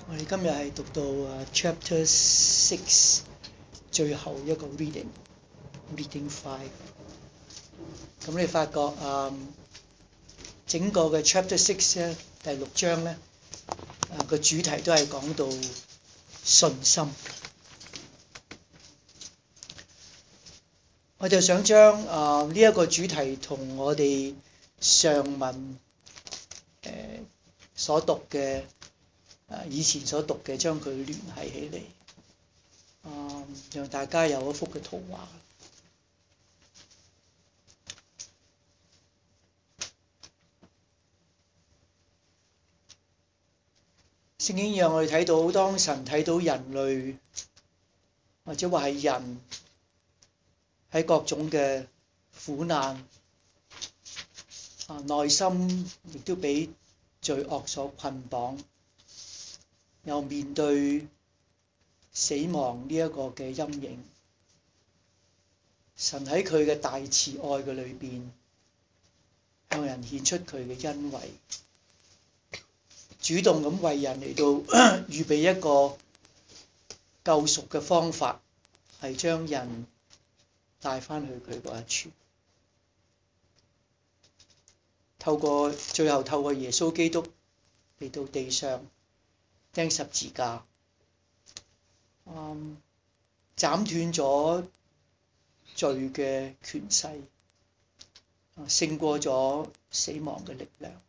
我哋今日係讀到Chapter 6最後一個 Reading 5。咁你發覺整個嘅 Chapter 6咧，第6章咧個主題都係講到信心。我就想將呢一個主題同我哋上文所讀嘅以前所讀嘅將佢聯繫起嚟，讓大家有一幅嘅圖畫。聖經讓我哋睇到，當神睇到人類或者話係人喺各種嘅苦難，內心亦都俾罪惡所捆綁，又面對死亡呢一個嘅陰影，神喺佢嘅大慈愛嘅裏邊，向人顯出佢嘅恩惠，主動咁為人嚟到預備一個救贖嘅方法，係將人帶返去佢嗰一處。最後透過耶穌基督嚟到地上釘十字架，斬斷咗罪嘅權勢，勝過咗死亡嘅力量，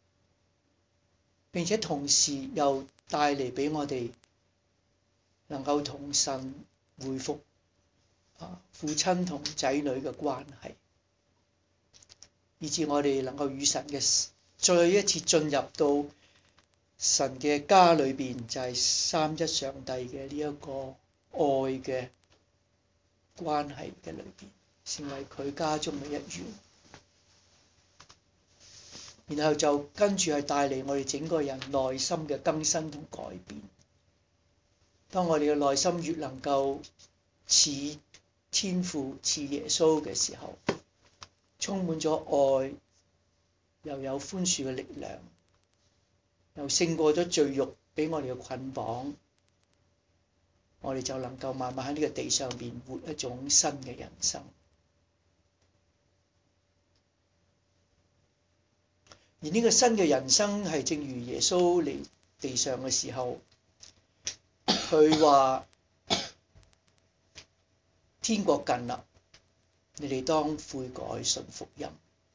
並且同時又帶嚟俾我哋能夠同神恢復父親同仔女嘅關係，以致我哋能夠與神嘅再一次進入到神嘅家裏邊，就係三一上帝嘅呢一個愛嘅關係嘅裏邊，成為佢家中嘅一員。然後就跟住係帶嚟我哋整個人內心嘅更新同改變。當我哋嘅內心越能夠似天父似耶穌嘅時候，充滿咗愛，又有寬恕嘅力量，又勝過咗罪慾俾我哋嘅捆綁，我哋就能夠慢慢喺呢個地上邊活一種新嘅人生。而呢個新嘅人生係正如耶穌嚟地上嘅時候，佢話天國近啦，你哋當悔改信福音。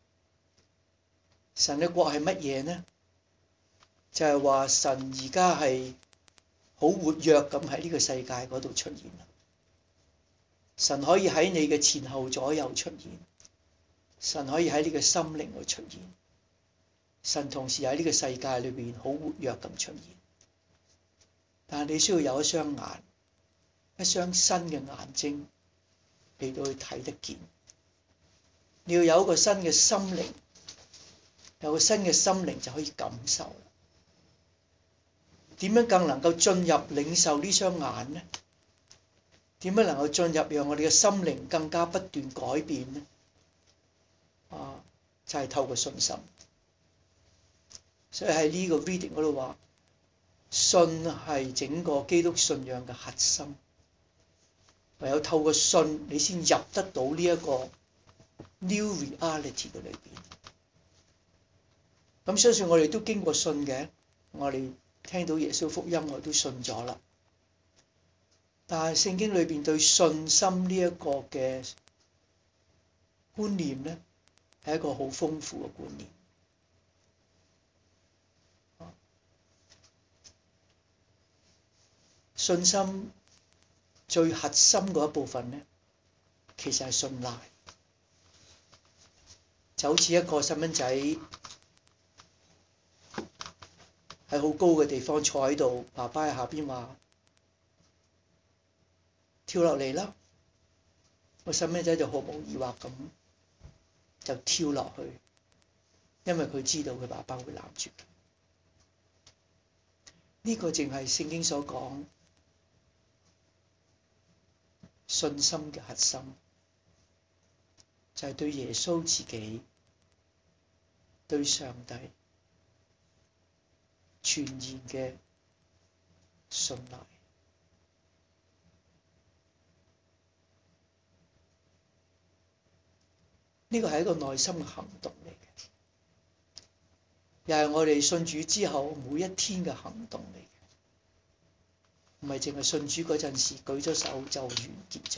神嘅國係乜嘢呢？就係話神而家係好活躍咁喺呢個世界嗰度出現啦。神可以喺你嘅前後左右出現，神可以喺你嘅心靈度出現，神同時喺呢個世界裏邊好活躍咁出現。但係你需要有一雙眼，一雙新嘅眼睛嚟到去睇得見。你要有一個新嘅心靈，有個新嘅心靈就可以感受。點樣更能夠進入領受呢雙眼呢？點樣能夠進入讓我哋嘅心靈更加不斷改變呢？就係透過信心。所以喺呢個 reading 嗰度話，信係整個基督信仰嘅核心。唯有透過信，你先入得到呢一個 new reality 嘅裏邊。咁相信我哋都經過信嘅，我哋聽到耶穌福音，我都信咗啦。但係聖經裏邊對信心呢一個嘅觀念咧，係一個好豐富嘅觀念。信心最核心嗰一部分咧，其實係信賴。就好似一個細蚊仔喺好高嘅地方坐喺度，爸爸喺下邊話跳落嚟啦，個細蚊仔就毫無疑惑咁就跳落去，因為佢知道佢爸爸會攬住佢。呢個正係聖經所講信心嘅核心，就係對耶穌自己、對上帝全然嘅信賴。呢個係一個內心嘅行動嚟嘅，又係我哋信主之後每一天嘅行動嚟嘅，唔係淨係信主嗰陣時舉咗手就完結咗。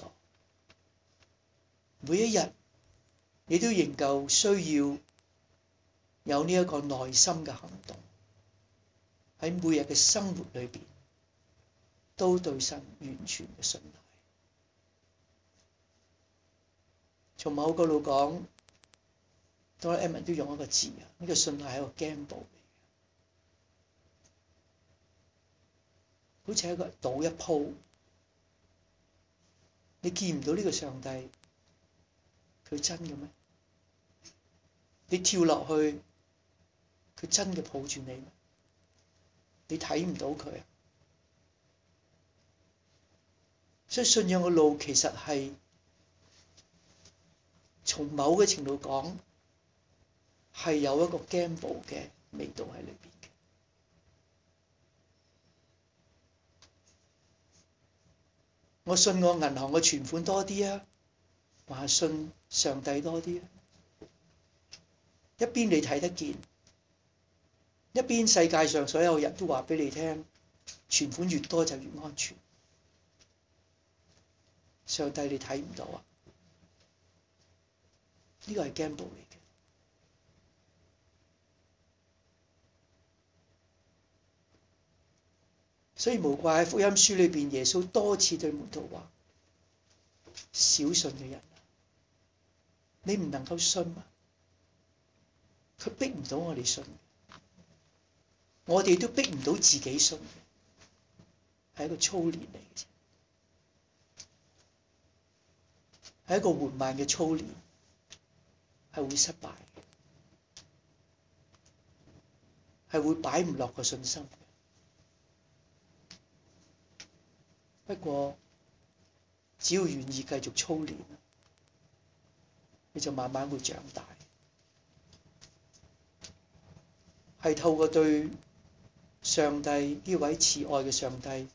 每一日你都仍舊需要有呢一個內心嘅行動，喺每日嘅生活裏邊都對神完全嘅信賴。從某個角度講，當然 Edmund 都用一個字啊，呢個信賴係一個 gamble 嚟嘅，好似係一個賭一鋪，你見唔到呢個上帝，佢真嘅咩？你跳落去，佢真嘅抱住你咩？你睇唔到佢啊！所以信仰嘅路其實係從某個程度講係有一個 gamble 嘅味道喺裏邊嘅。我信我銀行嘅存款多啲啊，還係信上帝多啲啊？一邊你睇得見，一邊世界上所有人都話俾你聽，存款越多就越安全。上帝你睇唔到啊？呢個係 gamble 嚟嘅。所以無怪喺福音書裏邊，耶穌多次對門徒話：小信嘅人，你唔能夠信啊！佢逼唔到我哋信，我哋都逼唔到自己信嘅，係一個操練嚟嘅啫，係一個緩慢嘅操練，係會失敗嘅，係會擺唔落個信心嘅。不過只要願意繼續操練，你就慢慢會長大。係透過對上帝呢位慈愛嘅上帝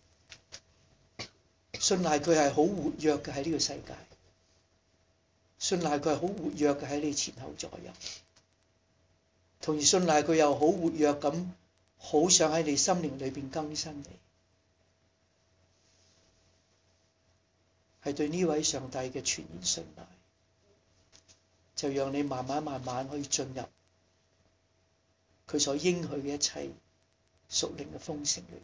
信賴，佢係好活躍嘅喺呢個世界，信賴佢係好活躍嘅喺你前後左右，同時信賴佢又好活躍咁，好想喺你心靈裏邊更新你，係對呢位上帝嘅全然信賴，就讓你慢慢可以進入佢所應許嘅一切屬靈嘅豐盛裏邊。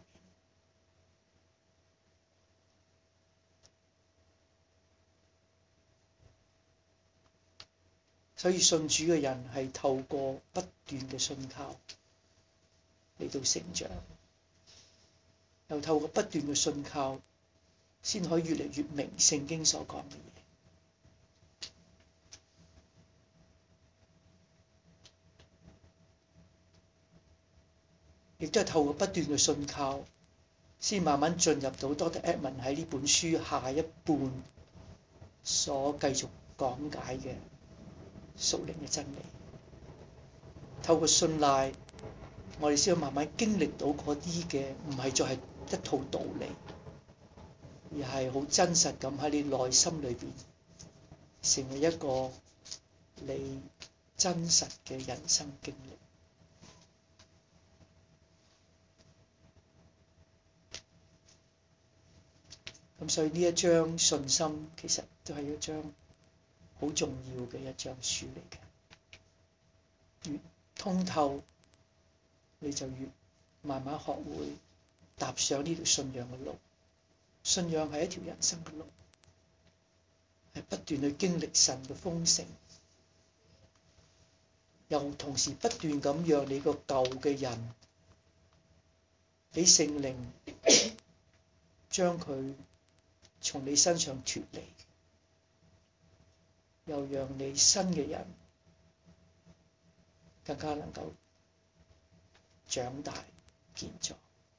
所以信主嘅人係透過不斷嘅信靠嚟到成長，又透過不斷嘅信靠，先可以越嚟越明聖經所講嘅嘢。亦都係透過不斷嘅信靠，先慢慢進入到 Dr. Edmund 喺呢本書下一半所繼續講解嘅屬靈嘅真理。透過信賴，我哋先可以慢慢經歷到嗰啲嘅唔係再係一套道理，而係好真實咁喺你內心裏邊成為一個你真實嘅人生經歷。咁所以呢一章信心其實都係一章好重要嘅一章書嚟嘅，越通透你就越慢慢學會踏上呢條信仰嘅路。信仰係一條人生嘅路，係不斷去經歷神嘅豐盛，又同時不斷咁讓你個舊嘅人俾聖靈將佢從你身上脫離，又讓你新嘅人更加能夠長大健壯。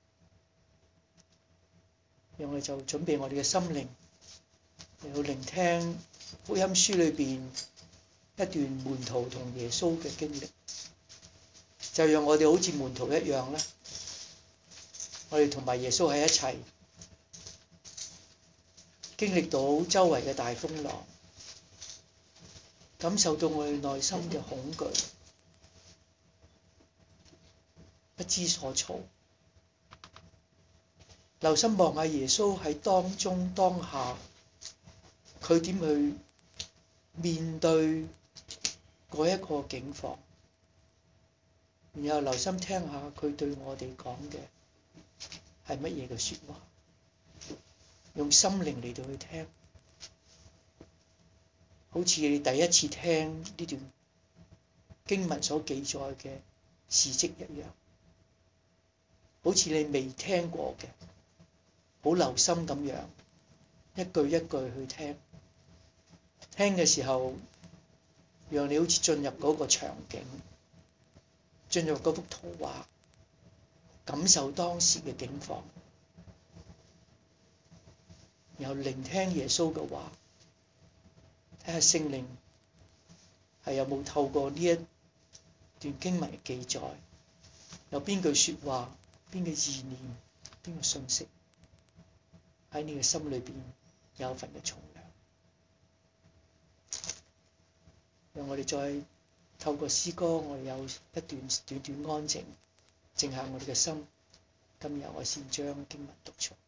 讓我哋就準備我哋嘅心靈嚟到聆聽福音書裏邊一段門徒同耶穌嘅經歷，就讓我哋好似門徒一樣咧， 我哋同埋耶穌喺一齊，經歷到周圍嘅大風浪，感受到我哋內心嘅恐懼，不知所措。留心望下耶穌喺當中當下，佢點去面對嗰一個境況，然後留心聽下佢對我哋講嘅係乜嘢嘅說話，用心靈嚟到去聽，好似你第一次聽呢段經文所記載嘅事蹟一樣，好似你未聽過嘅，好留心咁樣一句一句去聽，聽嘅時候讓你好似進入嗰個場景，進入嗰幅圖畫，感受當時嘅境況，然後聆聽耶穌嘅話，睇下聖靈係有冇透過呢一段經文嘅記載，有邊句說話，邊個意念，邊個信息喺你嘅心裏邊有份嘅重量。讓我哋再透過詩歌，我哋有一段短短安靜，靜下我哋嘅心。今日我先將經文讀出。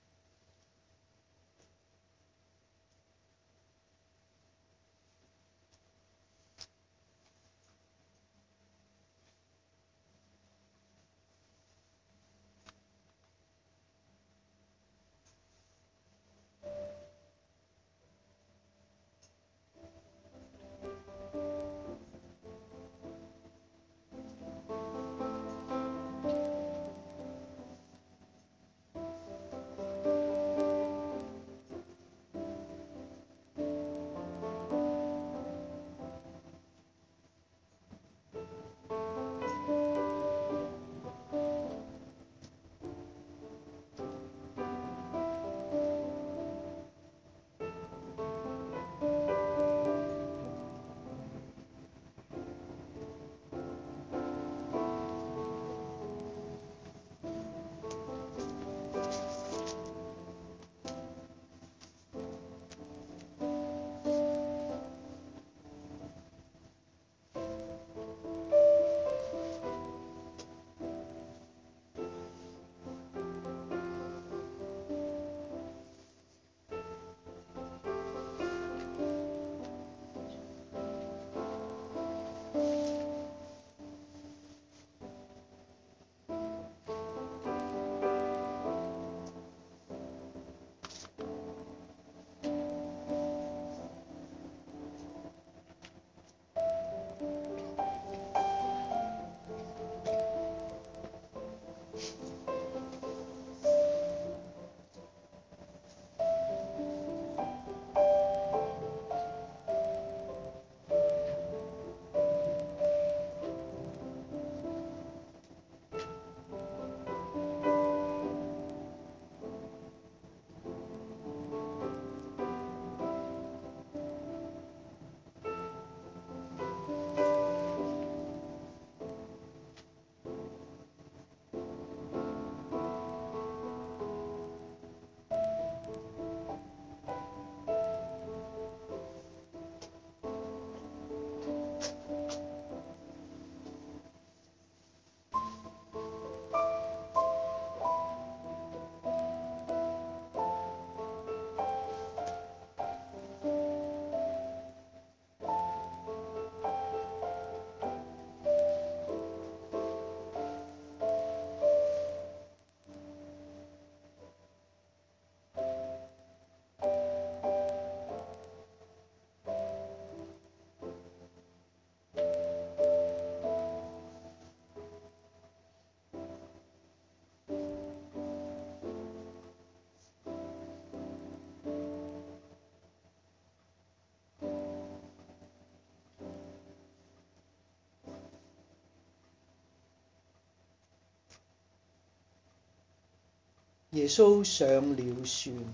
耶穌上了船，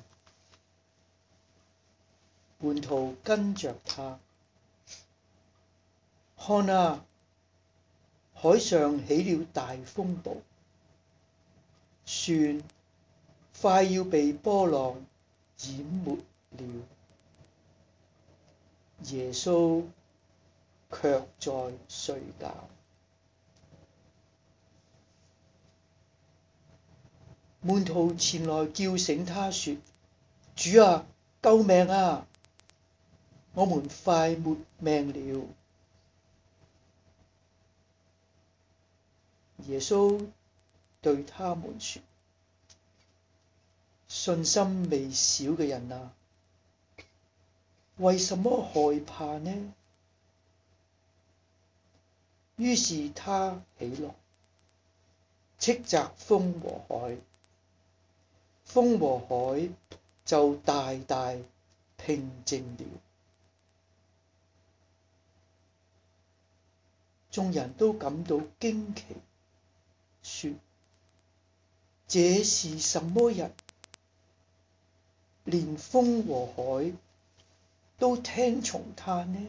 門徒跟着他。看啊，海上起了大風暴，船快要被波浪淹沒了。耶穌卻在睡覺。門徒前來叫醒他說：主啊，救命啊！我們快沒命了。耶穌對他們說：信心微小嘅人啊，為什麼害怕呢？於是他起來，斥責風和海，風和海就大大平靜了。眾人都感到驚奇，說：這是什麼人？連風和海都聽從他呢？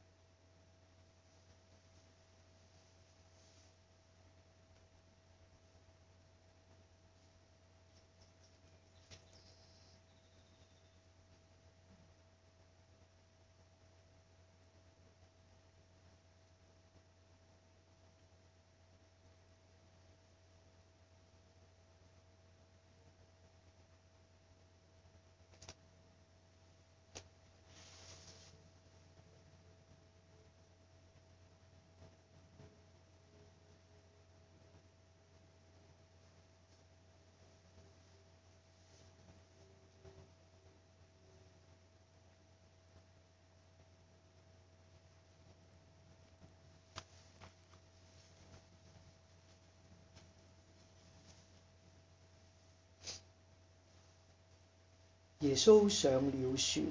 耶穌上了船，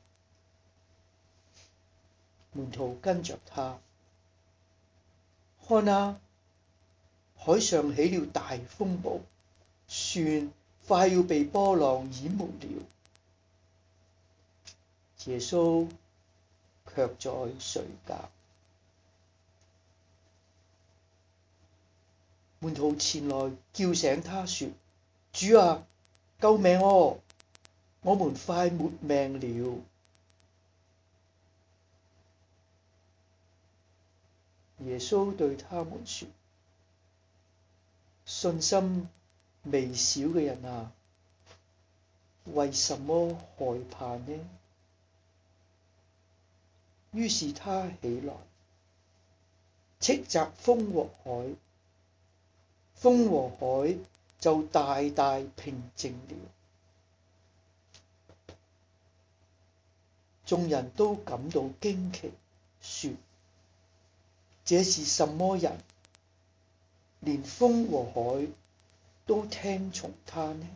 門徒跟着他。看啊，海上起了大風暴，船快要被波浪淹沒了。耶穌卻在睡覺。門徒前來叫醒他說：主啊，救命哦！我們快沒命了。耶穌對他們說：信心微小嘅人啊，為什麼害怕呢？於是他起來，斥責風和海，風和海就大大平靜了。眾人都感到驚奇，說：這是什麼人？連風和海都聽從他呢？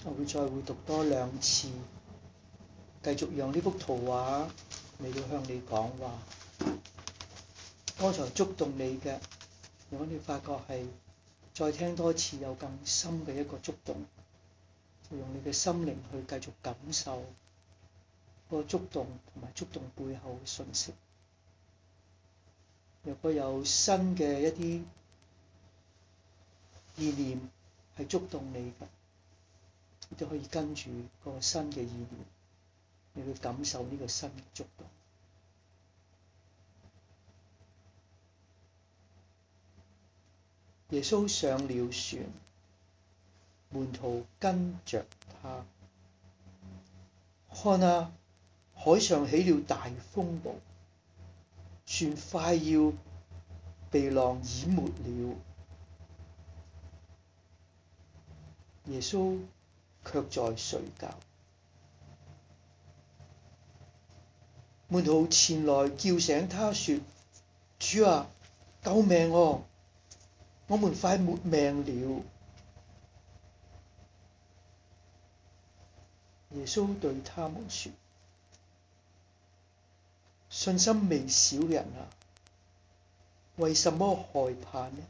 我會再會讀多2次，繼續讓呢幅圖畫嚟到向你講話。剛才觸動你嘅，如果你發覺係再聽多次有更深嘅一個觸動，就用你嘅心靈去繼續感受個觸動同埋觸動背後嘅訊息。若果有新嘅一啲意念係觸動你嘅，你都可以跟住個新嘅意念，你去感受呢個新嘅觸動。耶穌上了船，門徒跟着他。看啊，海上起了大風暴，船快要被浪淹沒了。耶穌卻在睡覺。門徒前來叫醒他說：主啊，救命哦！我們快沒命了。耶穌對他們說：信心微小人啊，為什麼害怕呢？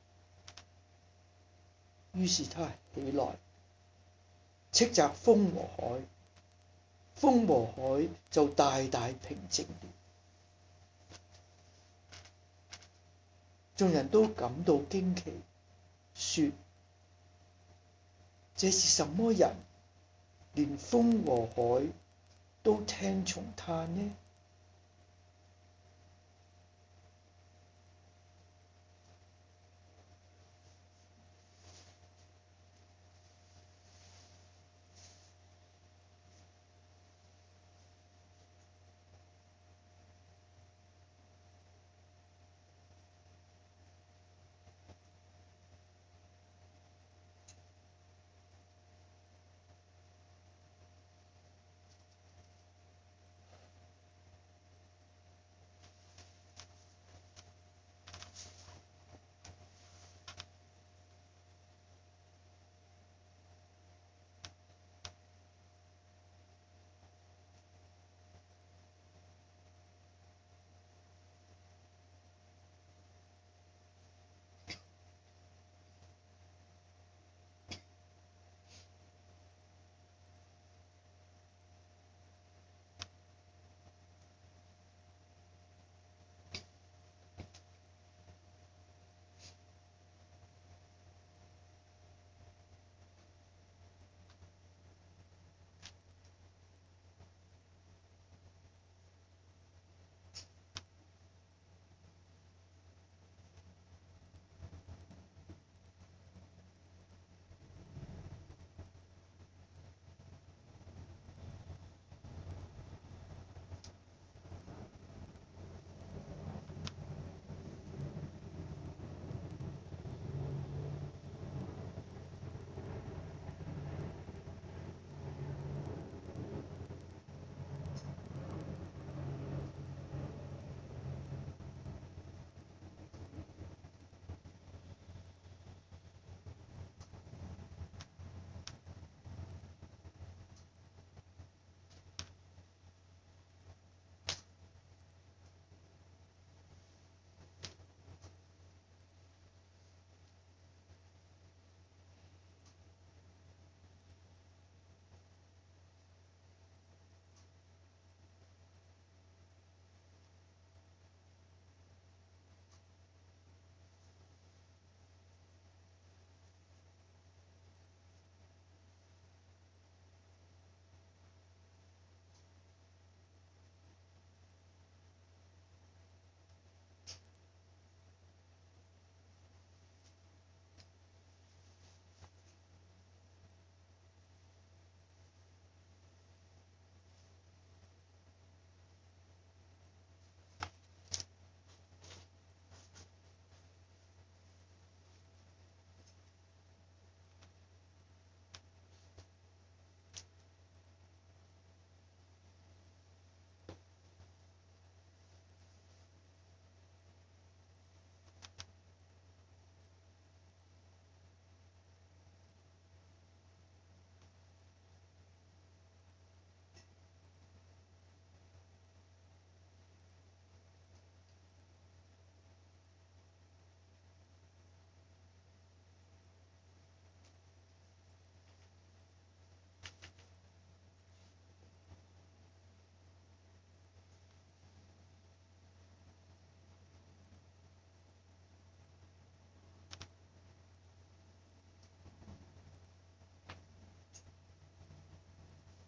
於是他起來，斥責風和海，風和海就大大平靜了。眾人都感到驚奇，說：這是什麼人？連風和海都聽從他呢？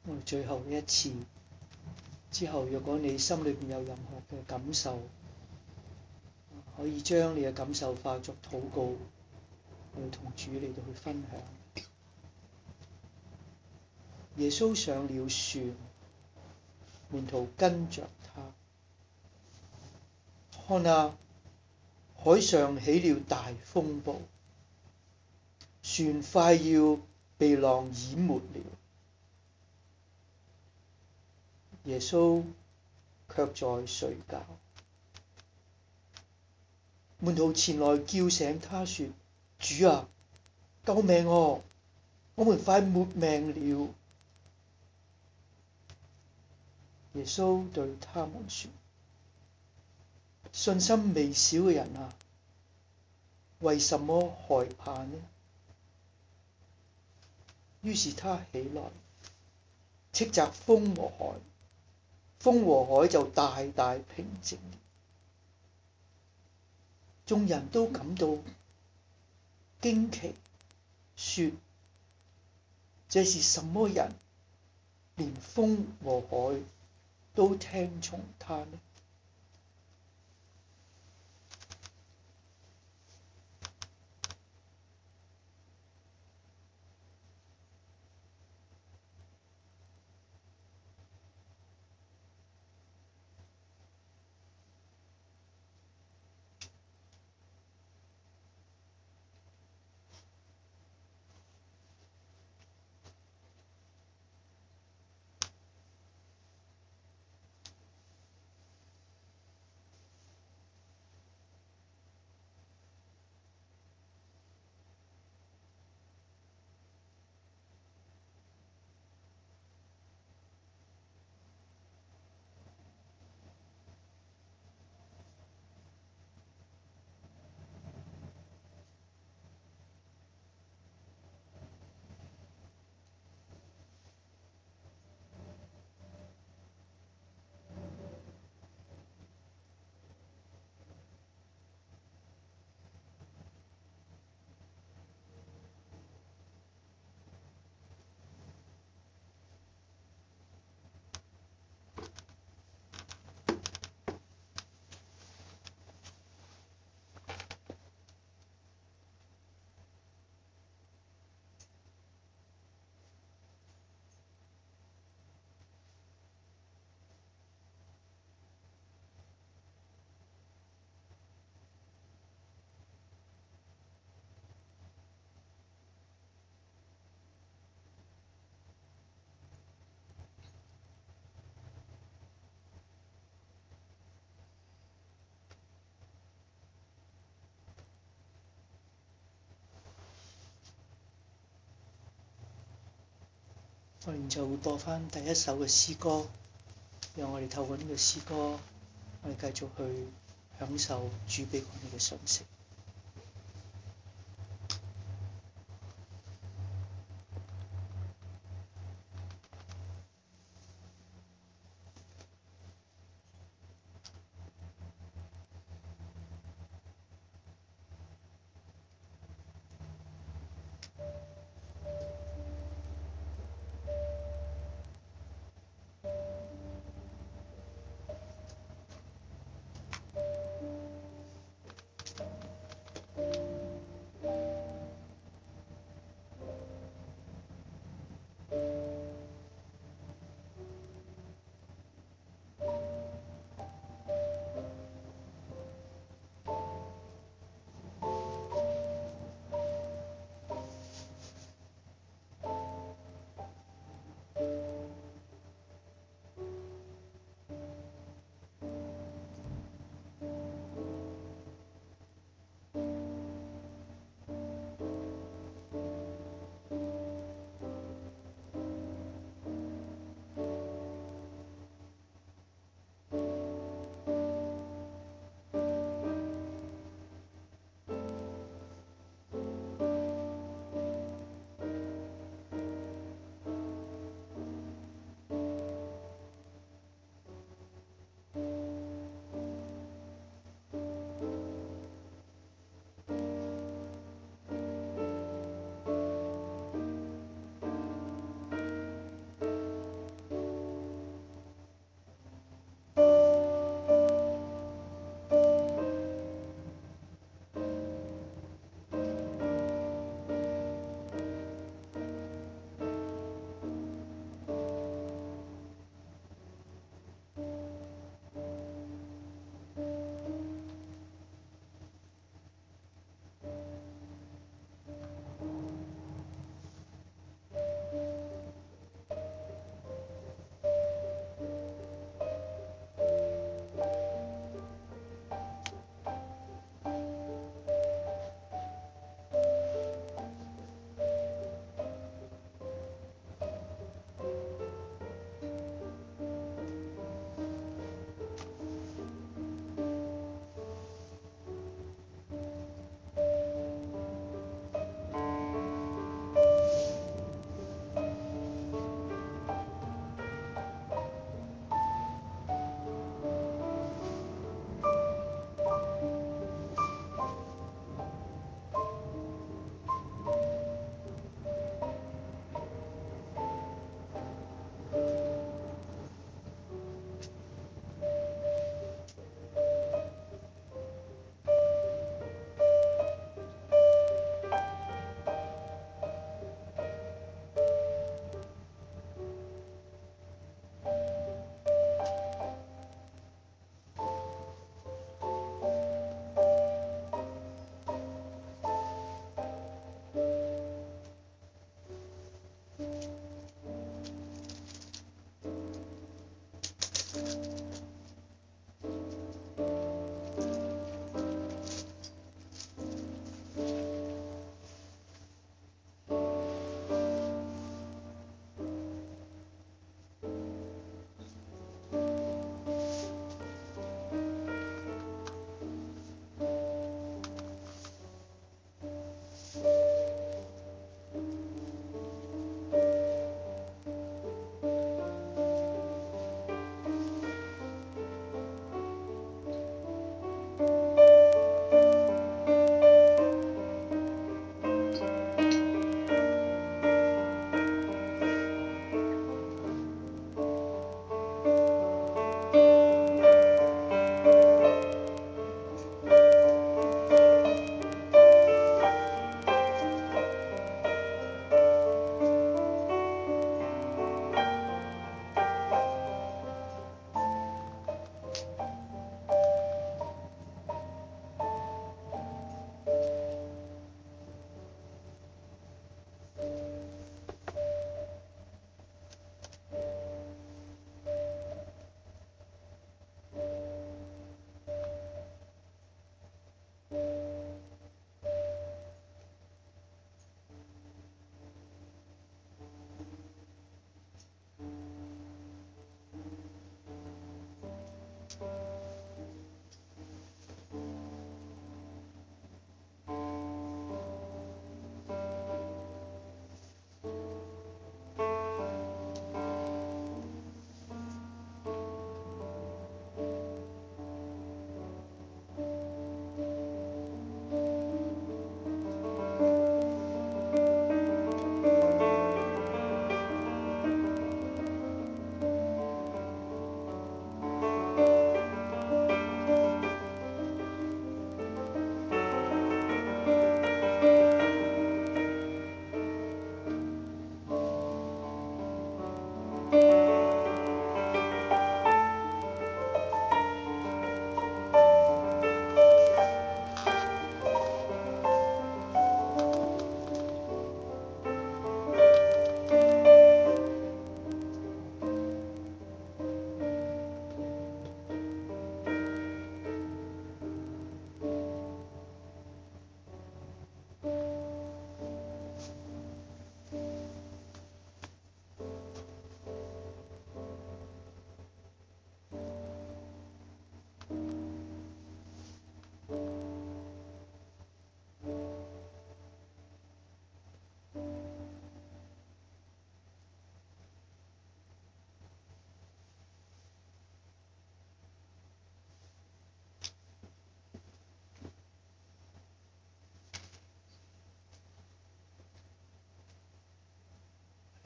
我哋最後一次之後，若果你心裏邊有任何嘅感受，可以將你嘅感受化作禱告，去同主嚟到去分享。耶穌上了船，門徒跟着他。看啊，海上起了大風暴，船快要被浪淹沒了。耶穌卻在睡覺。門徒前來叫醒他說：主啊，救命哦！我們快沒命了。耶穌對他們說：信心微小嘅人啊，為什麼害怕呢？於是他起來，斥責風和海，風和海就大大平靜了。眾人都感到驚奇，說：這是什麼人？連風和海都聽從他呢？我哋就會播翻第一首嘅詩歌，讓我哋透過呢個詩歌，我哋繼續去享受主俾我哋嘅訊息。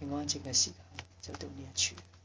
嘅安靜嘅時間就到呢一處。